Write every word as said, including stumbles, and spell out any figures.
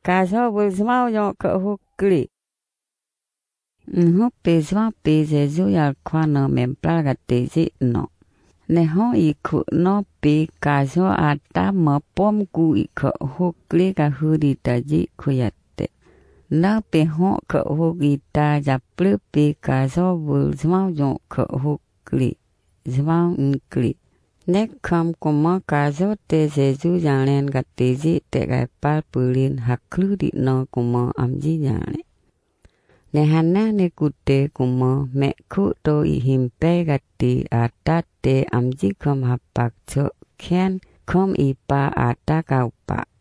caso vuzmau yo ka hukli. Nho pezwa peze zu yal kwana memplaga tezi no. Ne ho iku no pe caso ata ma pom ku ika hukli ka hudi taji kuyate. Na pe ho ka hukita japlu pe caso vuzmau yo ka hukli. Zvau nkli. Nek kam kuma caso te zezu janen ka tezi te kai pal pulin haklu di no kuma amji jane. Ne hana ne kute kuma me ku to i himpe gati ata te amji kam hapak cho khen kom i pa ata kau pa.